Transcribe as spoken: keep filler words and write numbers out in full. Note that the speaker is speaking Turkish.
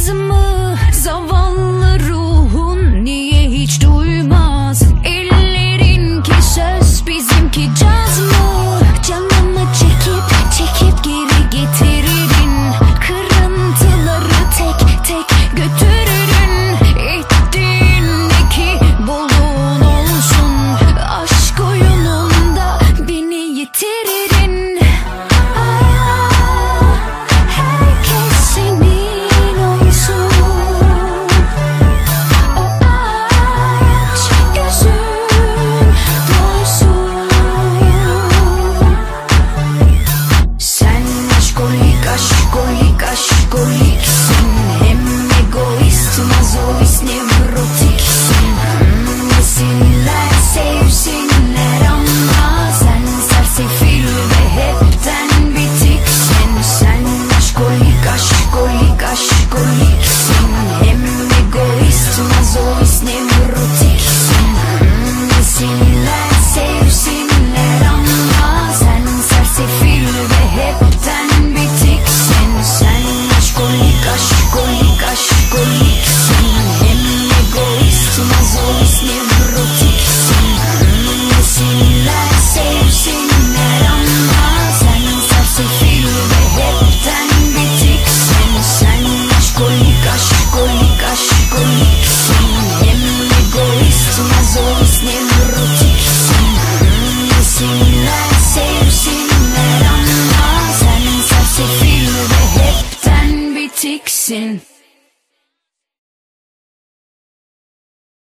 caz mı? Zavallı ruhun niye hiç duymaz? Ellerinki söz, bizimki caz mı? Canımı çekip çekip geri getiririn, kırıntıları tek tek götürürün. Ettiğindeki bolluğun olsun, aşk oyununda beni yitiririn. Aşkolik aşkoliksin, hem egoist mazoist nevrotiksin. Desinler sevsinler ama sen sersefil ve hepten bitiksin. Sen aşkolik aşkolik aşkoliksin, hem egoist mazoist nevrotiksin. Desinler sevsinler ama sen sersefil ve hepten bitiksin. Sen aşkolik aşkolik aşkoliksin, hem egoist mazoist nevrotiksin. Desinler sevsinler ama sen sersefil ve hepten bitiksin. Sen aşkolik aşkolik aşkoliksin, hem egoist mazoist nevrotiksin. Desinler sevsinler ama sen sersefil ve hepten bitiksin.